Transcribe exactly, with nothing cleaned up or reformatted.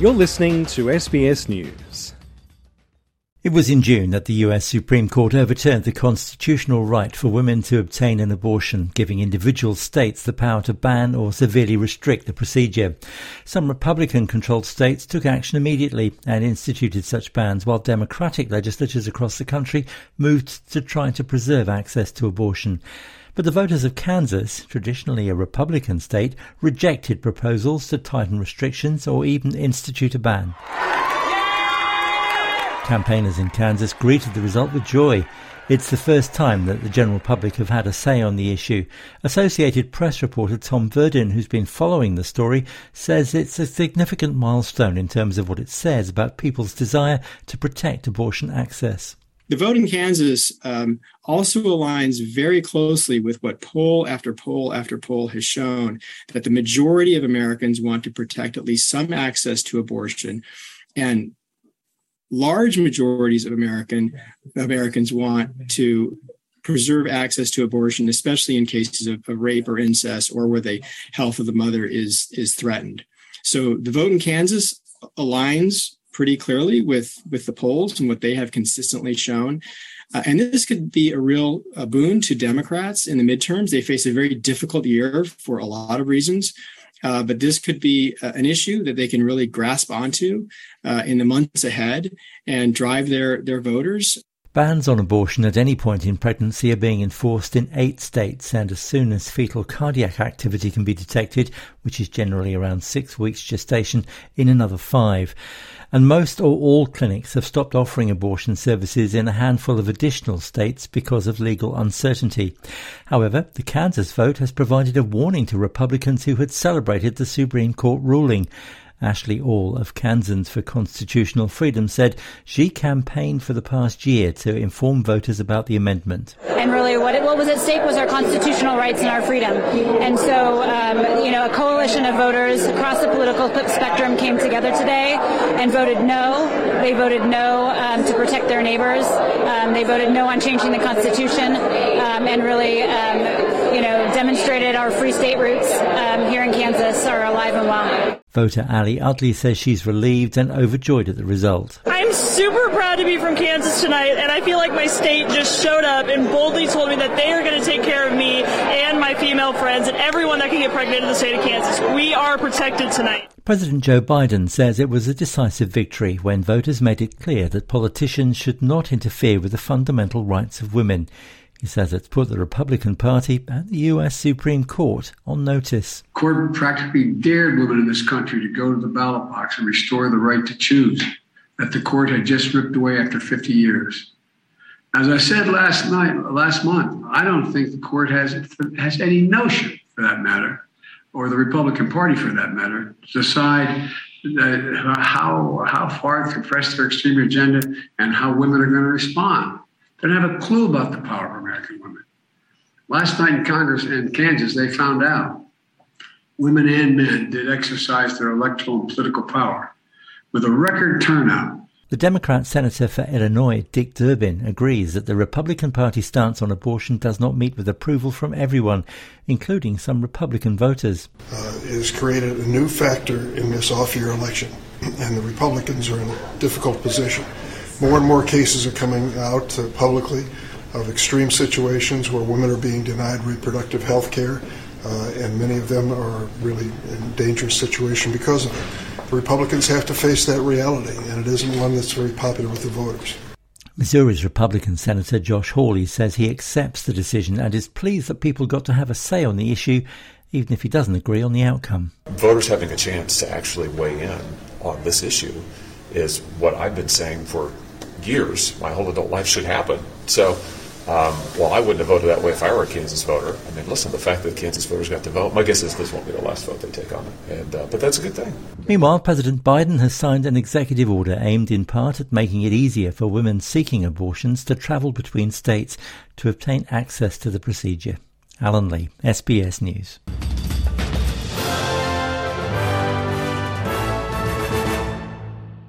You're listening to S B S News. It was in June that the U S Supreme Court overturned the constitutional right for women to obtain an abortion, giving individual states the power to ban or severely restrict the procedure. Some Republican-controlled states took action immediately and instituted such bans, while Democratic legislatures across the country moved to try to preserve access to abortion. But the voters of Kansas, traditionally a Republican state, rejected proposals to tighten restrictions or even institute a ban. Campaigners in Kansas greeted the result with joy. It's the first time that the general public have had a say on the issue. Associated Press reporter Tom Verdin, who's been following the story, says it's a significant milestone in terms of what it says about people's desire to protect abortion access. The vote in Kansas um, also aligns very closely with what poll after poll after poll has shown, that the majority of Americans want to protect at least some access to abortion. And large majorities of American Americans want to preserve access to abortion, especially in cases of, of rape or incest, or where the health of the mother is is threatened. So the vote in Kansas aligns pretty clearly with, with the polls and what they have consistently shown. Uh, and this could be a real a boon to Democrats in the midterms. They face a very difficult year for a lot of reasons. Uh, but this could be uh, an issue that they can really grasp onto uh, in the months ahead and drive their, their voters. Bans on abortion at any point in pregnancy are being enforced in eight states, and as soon as fetal cardiac activity can be detected, which is generally around six weeks gestation, in another five. And most or all clinics have stopped offering abortion services in a handful of additional states because of legal uncertainty. However, the Kansas vote has provided a warning to Republicans who had celebrated the Supreme Court ruling. Ashley All of Kansans for Constitutional Freedom said she campaigned for the past year to inform voters about the amendment. And really what, it, what was at stake was our constitutional rights and our freedom. And so, um, you know, a coalition of voters across the political spectrum came together today and voted no. They voted no um, to protect their neighbors. Um, they voted no on changing the Constitution um, and really, um, you know, demonstrated our free state roots um, here in Kansas are alive and well. Voter Ali Utley says she's relieved and overjoyed at the result. I'm super proud to be from Kansas tonight, and I feel like my state just showed up and boldly told me that they are going to take care of me and my female friends and everyone that can get pregnant in the state of Kansas. We are protected tonight. President Joe Biden says it was a decisive victory when voters made it clear that politicians should not interfere with the fundamental rights of women. He says it's put the Republican Party and the U S Supreme Court on notice. The court practically dared women in this country to go to the ballot box and restore the right to choose that the court had just ripped away after fifty years. As I said last night, last month, I don't think the court has, has any notion, for that matter, or the Republican Party for that matter, to decide uh, how, how far to press their extreme agenda and how women are going to respond. They don't have a clue about the power of American women. Last night in Congress in Kansas, they found out women and men did exercise their electoral and political power with a record turnout. The Democrat Senator for Illinois, Dick Durbin, agrees that the Republican Party stance on abortion does not meet with approval from everyone, including some Republican voters. Uh, it has created a new factor in this off-year election, and the Republicans are in a difficult position. More and more cases are coming out uh, publicly of extreme situations where women are being denied reproductive health care, uh, and many of them are really in a dangerous situation because of it. The Republicans have to face that reality, and it isn't one that's very popular with the voters. Missouri's Republican Senator Josh Hawley says he accepts the decision and is pleased that people got to have a say on the issue, even if he doesn't agree on the outcome. Voters having a chance to actually weigh in on this issue is what I've been saying for years. My whole adult life should happen. So, um, well, I wouldn't have voted that way if I were a Kansas voter. I mean, listen, the fact that Kansas voters got to vote, my guess is this won't be the last vote they take on it. And, uh, but that's a good thing. Meanwhile, President Biden has signed an executive order aimed in part at making it easier for women seeking abortions to travel between states to obtain access to the procedure. Alan Lee, S B S News.